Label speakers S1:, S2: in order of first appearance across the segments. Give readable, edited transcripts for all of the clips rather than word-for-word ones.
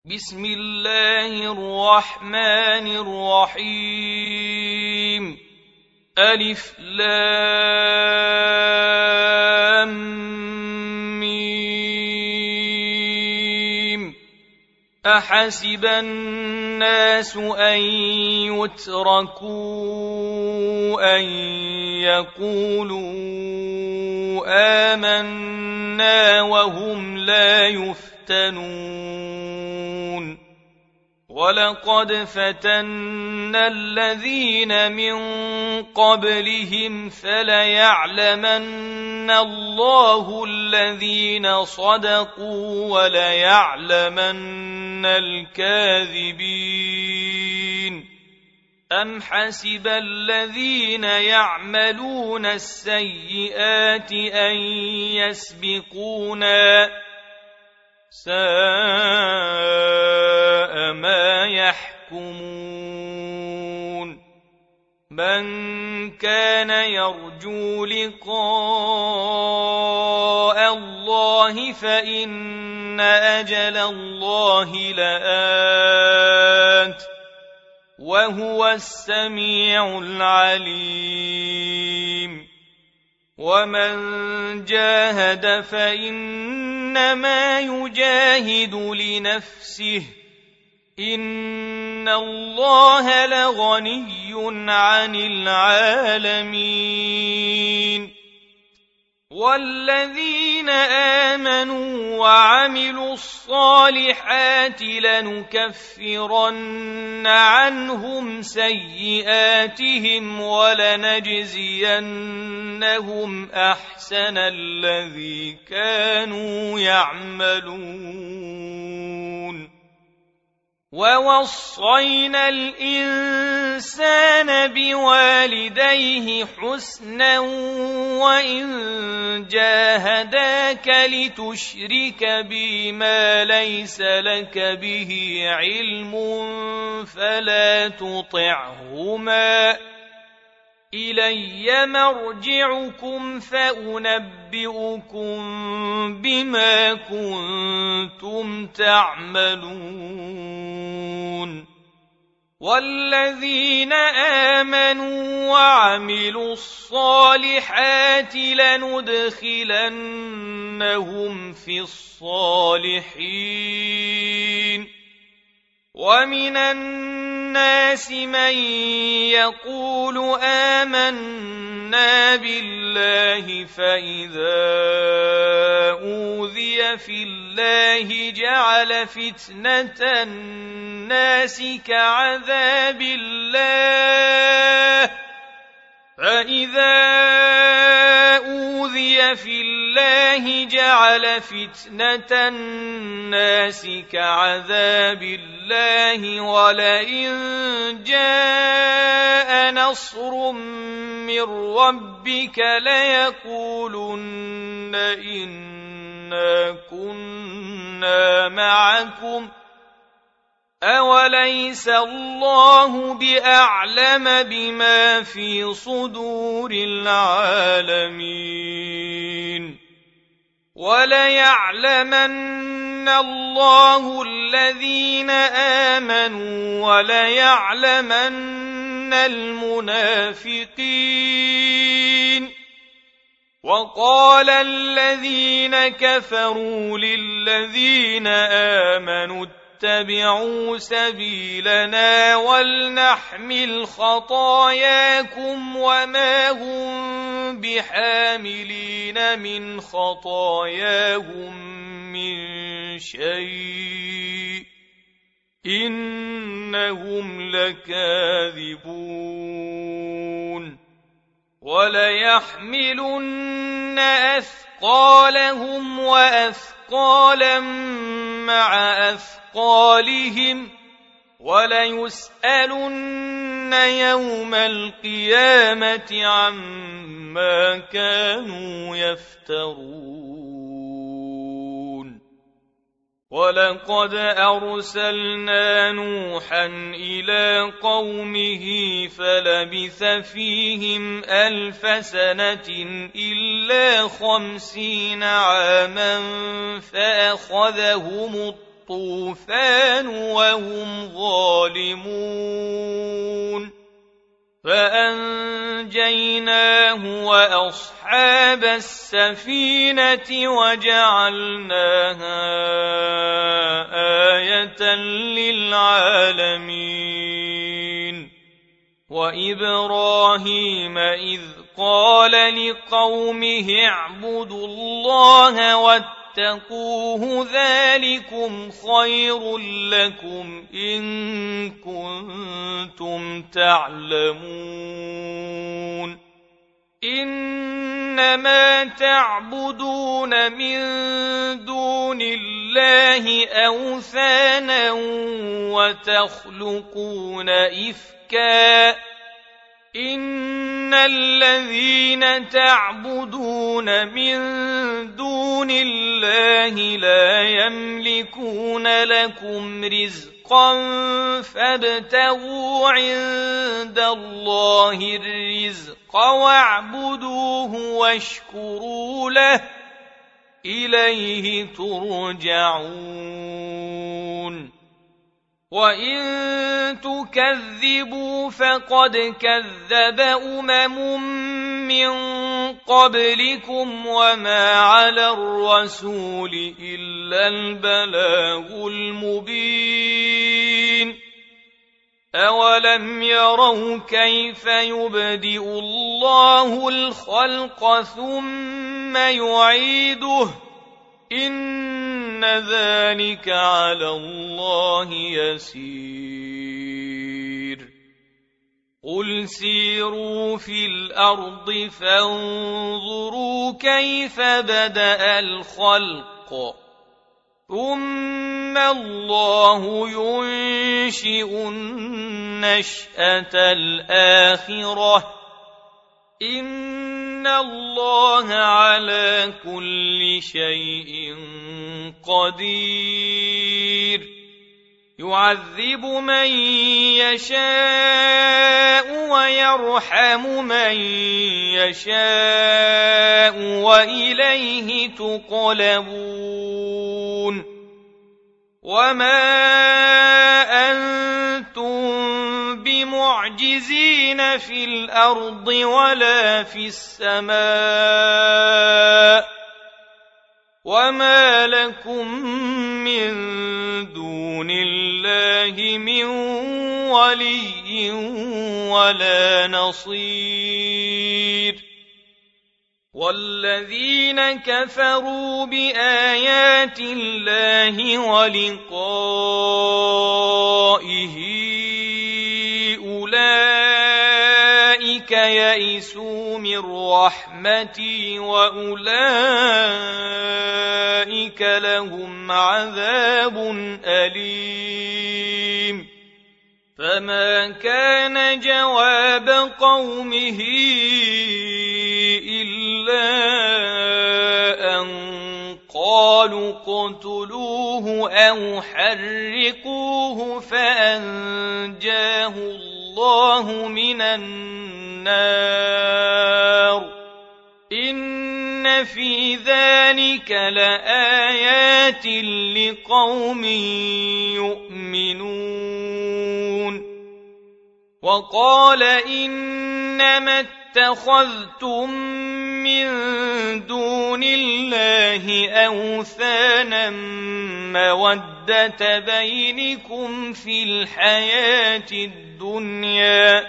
S1: بسم الله الرحمن الرحيم ألف لام ميم أحسب الناس أن يتركوا أن يقولوا آمنا وهم لا يفتنون ولقد فتنا الذين من قبلهم فليعلمن الله الذين صدقوا وليعلمن الكاذبين أم حسب الذين يعملون السيئات أن يسبقونا ساء ما يحكمون من كان يرجو لقاء الله فإن أجل الله لآت وهو السميع العليم ومن جاهد فإنما يجاهد لنفسه إن الله لغني عن العالمين والذين آمنوا وعملوا الصالحات لنكفرن عنهم سيئاتهم ولنجزينهم أحسن الذي كانوا يعملون ووصينا الإنسان بوالديه حسنا وإن جاهداك لتشرك بي ما ليس لك به علم فلا تطعهما إلي مرجعكم فأنبئكم بما كنتم تعملون والذين آمنوا وعملوا الصالحات لندخلنهم في الصالحين ومن الناس من يقول آمنا بالله فإذا أوذي في الله جعل فتنة الناس كعذاب الله فإذا أوذي في الله جعل فتنة الناس كعذاب الله ولئن جاء نصر من ربك ليقولن إنا كنا معكم أوليس الله بأعلم بما في صدور العالمين وليعلمن الله الذين آمنوا وليعلمن المنافقين وقال الذين كفروا للذين آمنوا اتبعوا سبيلنا ولنحمل خطاياكم وما هم بحاملين من خطاياهم من شيء إنهم لكاذبون وليحملن أثقالهم وأثقالا مع أثقالهم وليسألن يوم القيامة عما كانوا يفترون ولقد أرسلنا نوحا إلى قومه فلبث فيهم 1000 سنة إلا 50 عاما فأخذهم الطوفان وهم ظالمون فأنجيناه وأصحاب السفينة وجعلناها آية للعالمين وإبراهيم إذ قال لقومه اعبدوا الله واتقوه ذلكم خير لكم إن كنتم تعلمون إنما تعبدون من دون الله أوثانا وتخلقون إفكا إن الذين تعبدون من دون الله لا يملكون لكم رزقا فابتغوا عند الله الرزق واعبدوه واشكروا له إليه ترجعون وإن تكذبوا فقد كذب من قبلكم وما على الرسول إلا البلاغ المبين أولم يروا كيف يبدئ الله الخلق ثم يعيده إن ذلك على الله يسير قل سيروا في الأرض فانظروا كيف بدأ الخلق ثم الله ينشئ النشأة الآخرة إن الله على كل شيء قدير يعذب من يشاء ويرحم من يشاء وإليه تقلبون وما أنتم بمعجزين في الأرض ولا في السماء وما لكم من دون الله من ولي ولا نصير والذين كفروا بآيات الله ولقائه أولئك يئسوا من رحمتي وأولئك لهم عذاب أليم فما كان جواب قومه إلا أن قالوا اقتلوه أو حرقوه فأنجاه الله من النار إن في ذلك لآيات لقوم يؤمنون وقال إنما اتخذتم من دون الله أوثانا مودة بينكم في الحياة الدنيا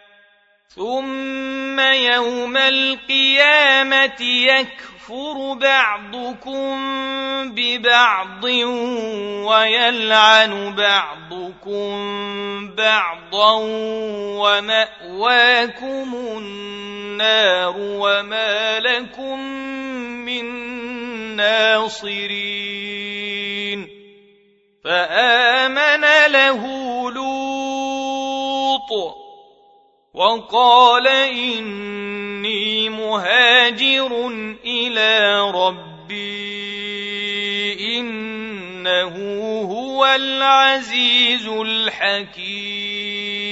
S1: ثم يوم القيامة يكفر بعضكم ببعض ويلعن بعضكم بعضا ومأواكم النار وما لكم من ناصرين فآمن له لوط وقال إني مهاجر إلى ربي إنه هو العزيز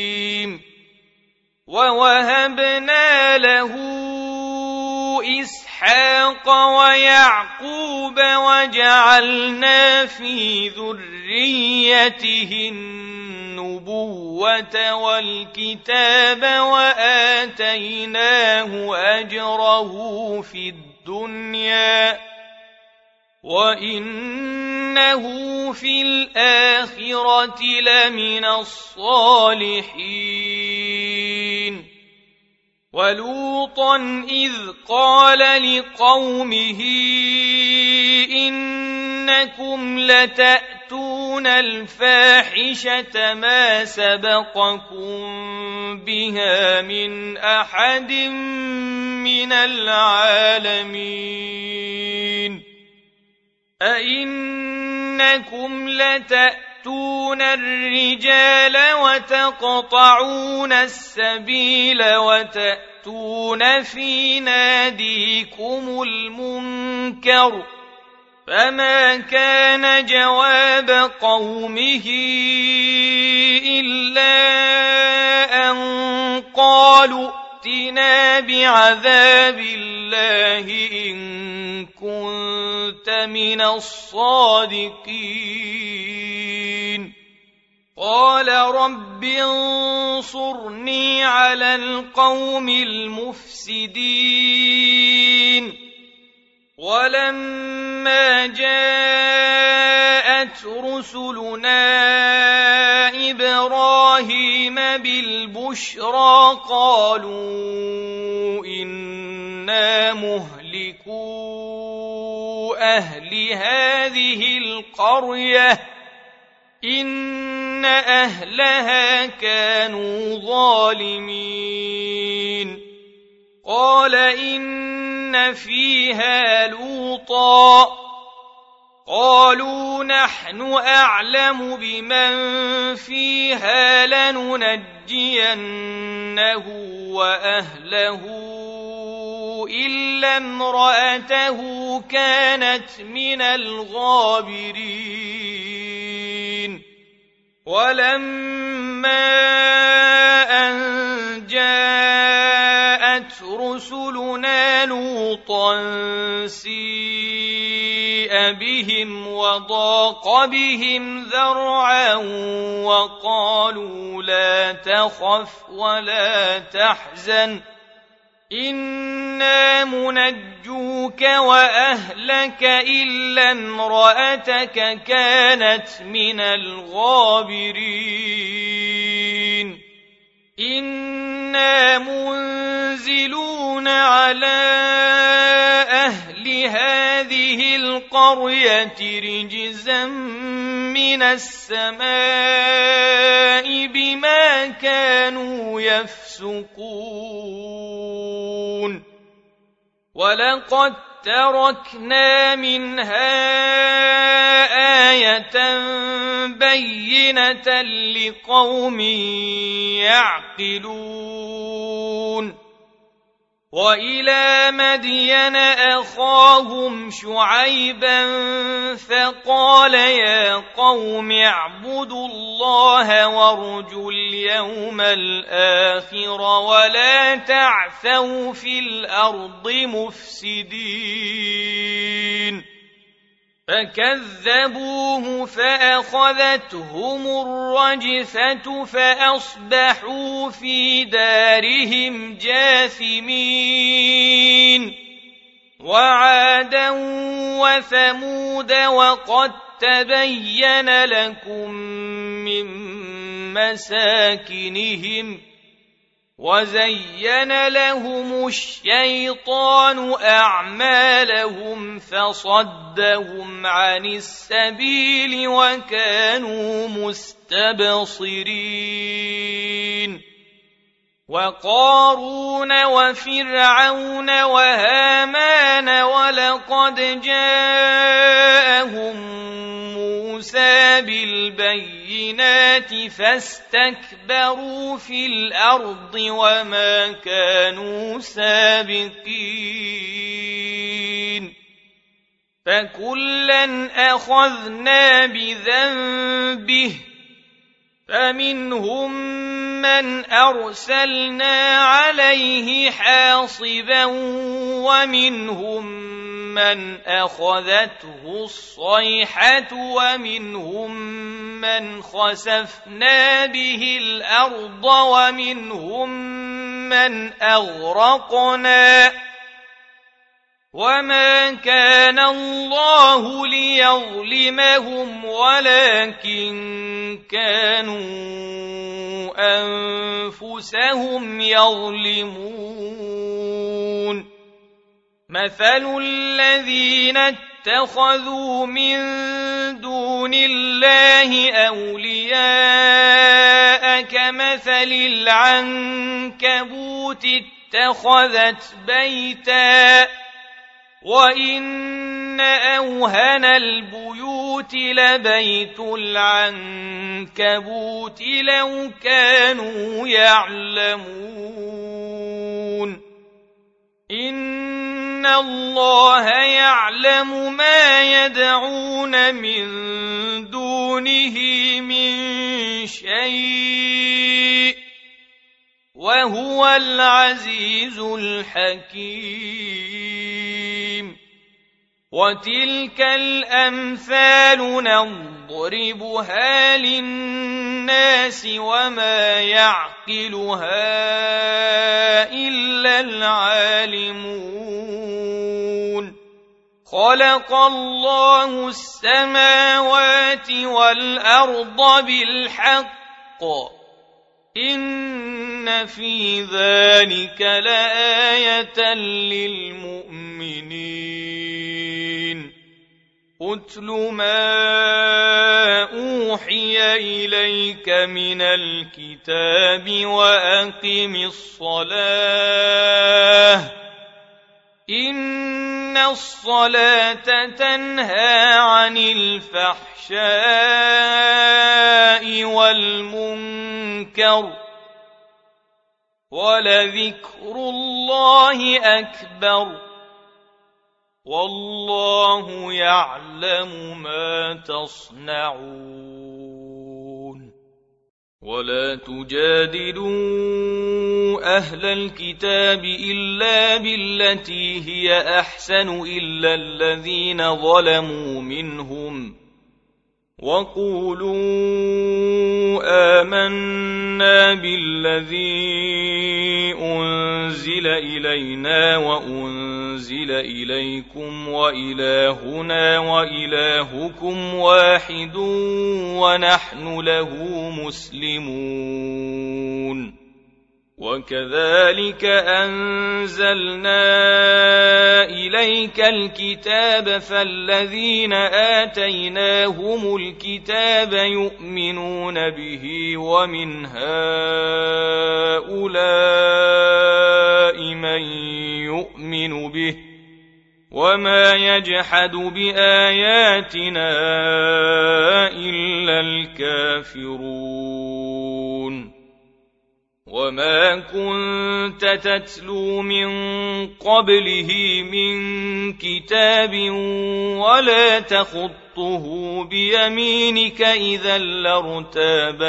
S1: الحكيم ووهبنا له إسحاق وإسحاق ويعقوب وجعلنا في ذريته النبوة والكتاب وآتيناه أجره في الدنيا وإنه في الآخرة لمن الصالحين ولوطا إذ قال لقومه إنكم لتأتون الفاحشة ما سبقكم بها من أحد من العالمين أئنكم لتأتون الرجال وتقطعون السبيل وتأتون في ناديكم المنكر فما كان جواب قومه إلا أن قالوا ائتنا بعذاب الله إن كنت من الصادقين قال رب انصرني على القوم المفسدين ولما جاءت رسلنا إبراهيم بالبشرى قالوا إنا مهلكو أهل هذه القرية إن أهلها كانوا ظالمين قال إن فيها لوطا قالوا نحن أعلم بمن فيها لننجينه وأهله إلا امرأته كانت من الغابرين ولما أن جاءت رسلنا لوطا سيء بهم وضاق بهم ذرعا وقالوا لا تخف ولا تحزن إنا منجوك وأهلك إلا امرأتك كانت من الغابرين إنا منزلون على أهل هذه القرية رجزا من السماء بما كانوا يفسقون ولقد تركنا منها آية بينة لقوم يعقلون وإلى مدين أخاهم شعيبا فقال يا قوم اعبدوا الله وارجوا اليوم الآخر ولا تعثوا في الأرض مفسدين فكذبوه فأخذتهم الرجفة فأصبحوا في دارهم جاثمين وعادا وثمود وقد تبين لكم من مساكنهم وزين لهم الشيطان أعمالهم فصدهم عن السبيل وكانوا مستبصرين وقارون وفرعون وهامان ولقد جاءهم موسى بالبينات فاستكبروا في الأرض وما كانوا سابقين فكلا أخذنا بذنبه فمنهم من أرسلنا عليه حاصبا ومنهم من أخذته الصيحة ومنهم من خسفنا به الأرض ومنهم من أغرقنا وما كان الله ليظلمهم ولكن كانوا أنفسهم يظلمون مثل الذين اتخذوا من دون الله أولياء كمثل العنكبوت اتخذت بيتا وإن أوهن البيوت لبيت العنكبوت لو كانوا يعلمون إن الله يعلم ما يدعون من دونه من شيء وهو العزيز الحكيم وتلك الأمثال نضربها للناس وما يعقلها إلا العالمون خلق الله السماوات والأرض بالحق إن في ذلك لآية للمؤمنين أتل ما أوحي إليك من الكتاب وأقم الصلاة إن الصلاة تنهى عن الفحشاء والمنكر ولذكر الله أكبر والله يعلم ما تصنعون ولا تجادلوا أهل الكتاب إلا بالتي هي أحسن إلا الذين ظلموا منهم وقولوا آمنا بالذي أنزل إلينا وأنزل إليكم وإلهنا وإلهكم واحد ونحن له مسلمون وكذلك أنزلنا إليك الكتاب فالذين آتيناهم الكتاب يؤمنون به ومن هؤلاء من يؤمن به وما يجحد بآياتنا إلا الكافرون وما كنت تتلو من قبله من كتاب ولا تخطه بيمينك إذا لارتاب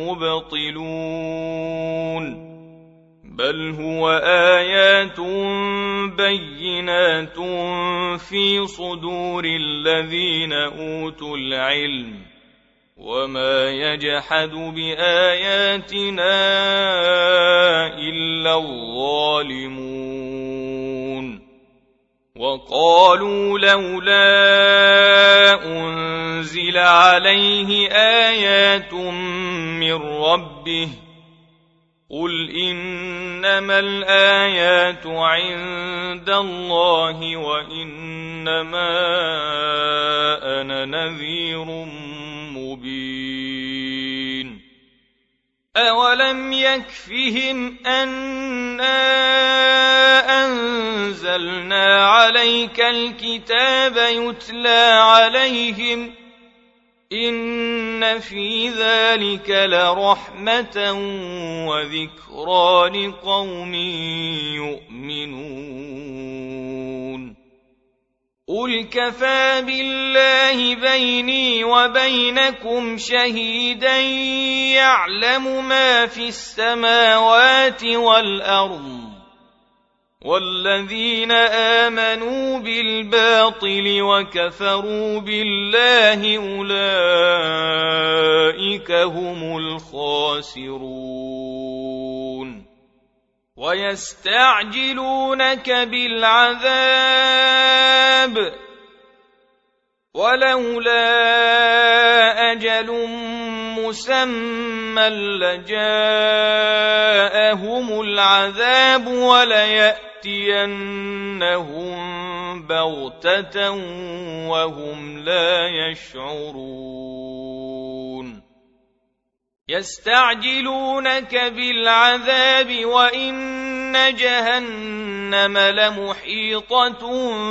S1: المبطلون بل هو آيات بينات في صدور الذين أوتوا العلم وما يجحد بآياتنا إلا الظالمون وقالوا لولا أنزل عليه آيات من ربه قل إنما الآيات عند الله وإنما أنا نذير مبين أولم يكفهم أنا أنزلنا عليك الكتاب يتلى عليهم إن في ذلك لرحمة وذكرى لقوم يؤمنون قل كفى بالله بيني وبينكم شهيدا يعلم ما في السماوات والأرض والذين آمنوا بالباطل وكفروا بالله أولئك هم الخاسرون ويستعجلونك بالعذاب ولولا أجل مسمى لجاءهم العذاب وليأتينهم بغتة وهم لا يشعرون يستعجلونك بالعذاب وإن جهنم لمحيطة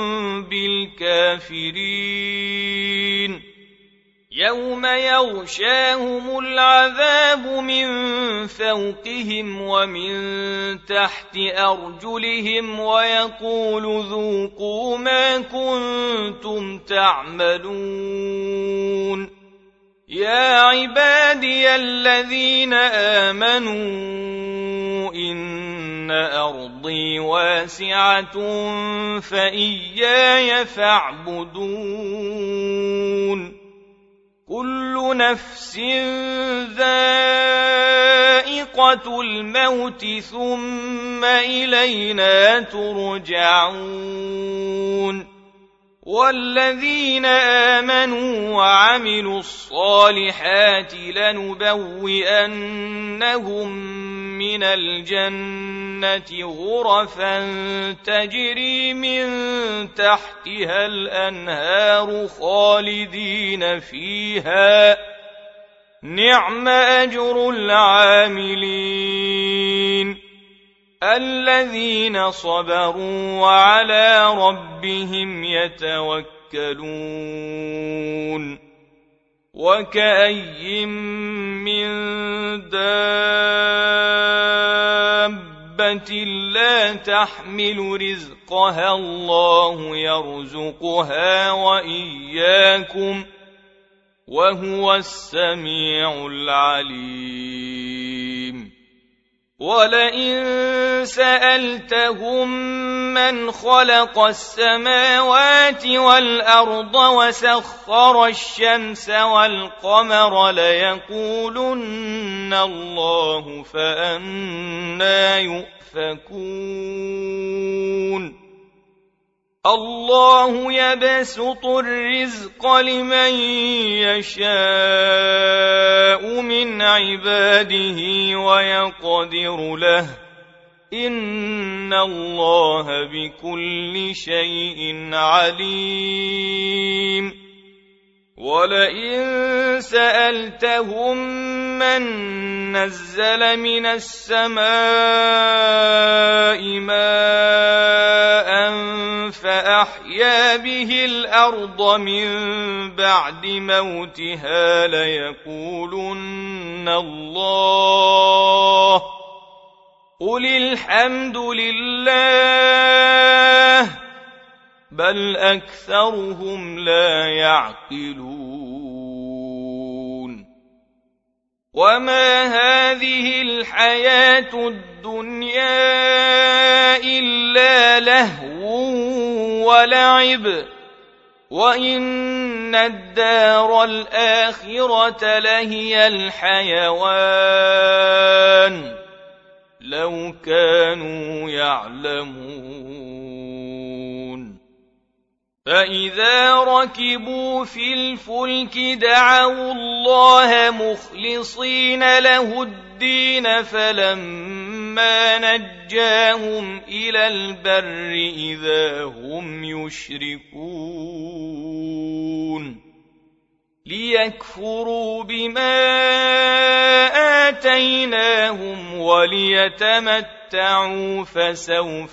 S1: بالكافرين يوم يغشاهم العذاب من فوقهم ومن تحت أرجلهم ويقول ذوقوا ما كنتم تعملون يا عبادي الذين آمنوا إن أرضي واسعة فإياي فاعبدون كل نفس ذائقة الموت ثم إلينا ترجعون والذين آمنوا وعملوا الصالحات لنبوئنهم من الجنة غرفا تجري من تحتها الأنهار خالدين فيها نعم أجر العاملين الذين صبروا وعلى ربهم يتوكلون وكأي من دابة لا تحمل رزقها الله يرزقها وإياكم وهو السميع العليم ولئن سألتهم من خلق السماوات والأرض وسخر الشمس والقمر ليقولن الله فأنى يؤفكون الله يبسط الرزق لمن يشاء من عباده ويقدر له إن الله بكل شيء عليم ولئن سألتهم من نزل من السماء ماء فأحيا به الأرض من بعد موتها ليقولن الله قل الحمد لله بل أكثرهم لا يعقلون وما هذه الحياة الدنيا إلا لهو ولعب وإن الدار الآخرة لهي الحيوان لو كانوا يعلمون فإذا ركبوا في الفلك دعوا الله مخلصين له الدين فلما نجاهم إلى البر إذا هم يشركون ليكفروا بما آتيناهم وليتمتعوا فسوف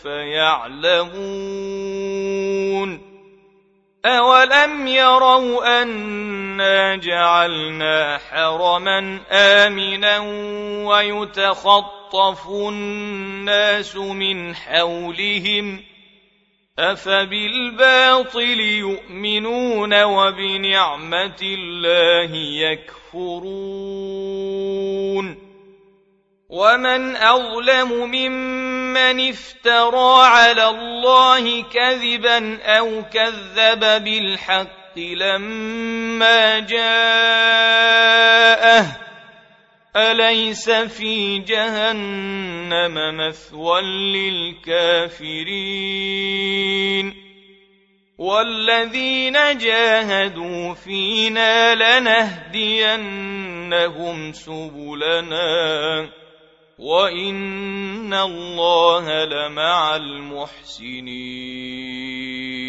S1: يعلمون أولم يروا أنا جعلنا حرما آمنا ويتخطف الناس من حولهم أفبالباطل يؤمنون وبنعمة الله يكفرون ومن أظلم ممن افترى على الله كذبا أو كذب بالحق لما جاءه أليس في جهنم مثوى للكافرين والذين جاهدوا فينا لنهدينهم سبلنا وإن الله لمع المحسنين